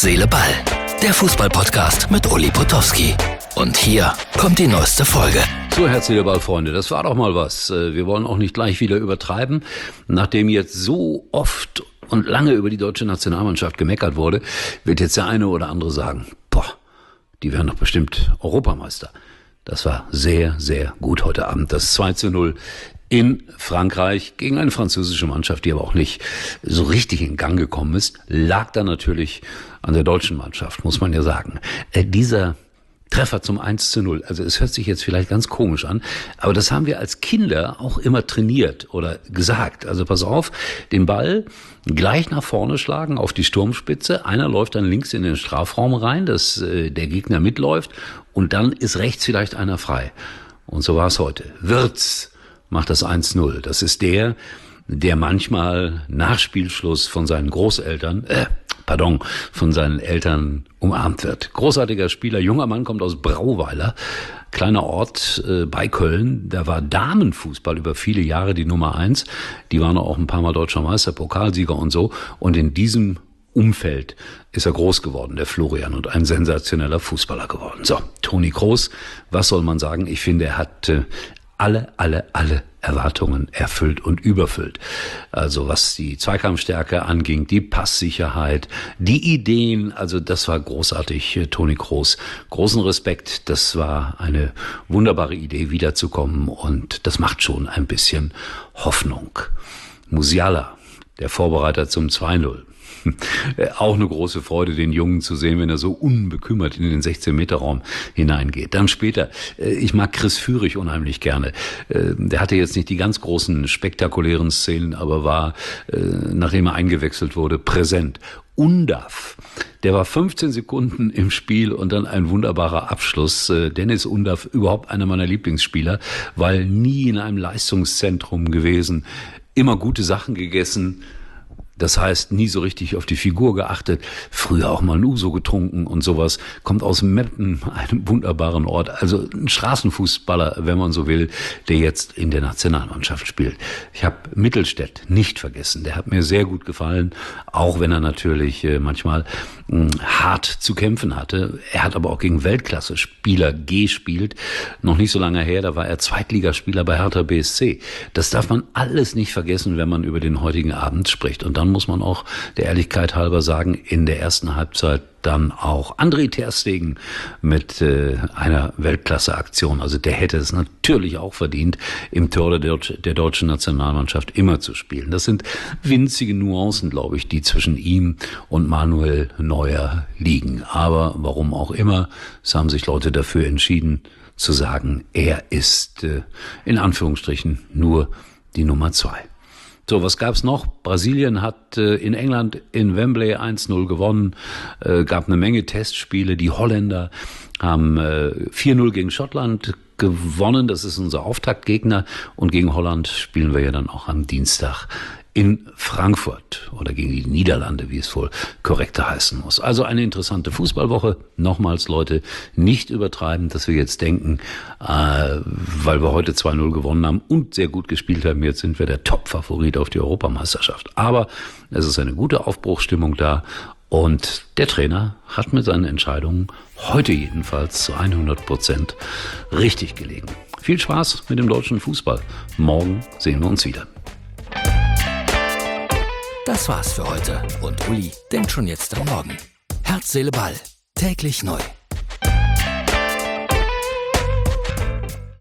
Seele, Ball. Der Fußball-Podcast mit Uli Potowski. Und hier kommt die neueste Folge. So, Herz, Seele, Ball, Freunde, das war doch mal was. Wir wollen auch nicht gleich wieder übertreiben. Nachdem jetzt so oft und lange über die deutsche Nationalmannschaft gemeckert wurde, wird jetzt der eine oder andere sagen, die werden doch bestimmt Europameister. Das war sehr, sehr gut heute Abend. Das 2:0 in Frankreich gegen eine französische Mannschaft, die aber auch nicht so richtig in Gang gekommen ist, lag da natürlich an der deutschen Mannschaft, muss man ja sagen. Dieser Treffer zum 1:0, also es hört sich jetzt vielleicht ganz komisch an, aber das haben wir als Kinder auch immer trainiert oder gesagt. Also pass auf, den Ball gleich nach vorne schlagen auf die Sturmspitze, einer läuft dann links in den Strafraum rein, dass der Gegner mitläuft und dann ist rechts vielleicht einer frei. Und so war es heute. Wirtz macht das 1:0. Das ist der manchmal nach Spielschluss von seinen von seinen Eltern umarmt wird. Großartiger Spieler, junger Mann, kommt aus Brauweiler, kleiner Ort bei Köln. Da war Damenfußball über viele Jahre die Nummer 1. Die waren auch ein paar Mal deutscher Meister, Pokalsieger und so. Und in diesem Umfeld ist er groß geworden, der Florian, und ein sensationeller Fußballer geworden. So, Toni Kroos, was soll man sagen? Ich finde, er hat alle Erwartungen erfüllt und überfüllt. Also was die Zweikampfstärke anging, die Passsicherheit, die Ideen, also das war großartig, Toni Kroos. Großen Respekt, das war eine wunderbare Idee, wiederzukommen, und das macht schon ein bisschen Hoffnung. Musiala, der Vorbereiter zum 2:0. Auch eine große Freude, den Jungen zu sehen, wenn er so unbekümmert in den 16-Meter-Raum hineingeht. Dann später, ich mag Chris Führig unheimlich gerne. Der hatte jetzt nicht die ganz großen, spektakulären Szenen, aber war, nachdem er eingewechselt wurde, präsent. Undav, der war 15 Sekunden im Spiel und dann ein wunderbarer Abschluss. Dennis Undav, überhaupt einer meiner Lieblingsspieler, weil nie in einem Leistungszentrum gewesen, immer gute Sachen gegessen. Das heißt, nie so richtig auf die Figur geachtet, früher auch mal ein Uso getrunken und sowas, kommt aus Meppen, einem wunderbaren Ort, also ein Straßenfußballer, wenn man so will, der jetzt in der Nationalmannschaft spielt. Ich habe Mittelstädt nicht vergessen, der hat mir sehr gut gefallen, auch wenn er natürlich manchmal hart zu kämpfen hatte. Er hat aber auch gegen Weltklasse-Spieler gespielt, noch nicht so lange her, da war er Zweitligaspieler bei Hertha BSC. Das darf man alles nicht vergessen, wenn man über den heutigen Abend spricht. Und dann muss man auch der Ehrlichkeit halber sagen, in der ersten Halbzeit dann auch André ter Stegen mit einer Weltklasse-Aktion. Also der hätte es natürlich auch verdient, im Tor der deutschen Nationalmannschaft immer zu spielen. Das sind winzige Nuancen, glaube ich, die zwischen ihm und Manuel Neuer liegen. Aber warum auch immer, es haben sich Leute dafür entschieden zu sagen, er ist in Anführungsstrichen nur die Nummer 2. So, was gab's noch? Brasilien hat in England in Wembley 1:0 gewonnen, gab eine Menge Testspiele. Die Holländer haben 4:0 gegen Schottland gewonnen. Das ist unser Auftaktgegner. Und gegen Holland spielen wir ja dann auch am Dienstag in Frankfurt oder gegen die Niederlande, wie es wohl korrekter heißen muss. Also eine interessante Fußballwoche. Nochmals, Leute, nicht übertreiben, dass wir jetzt denken, weil wir heute 2:0 gewonnen haben und sehr gut gespielt haben, jetzt sind wir der Top-Favorit auf die Europameisterschaft. Aber es ist eine gute Aufbruchsstimmung da, und der Trainer hat mit seinen Entscheidungen heute jedenfalls zu 100% richtig gelegen. Viel Spaß mit dem deutschen Fußball. Morgen sehen wir uns wieder. Das war's für heute. Und Uli denkt schon jetzt am Morgen. Herz, Seele, Ball. Täglich neu.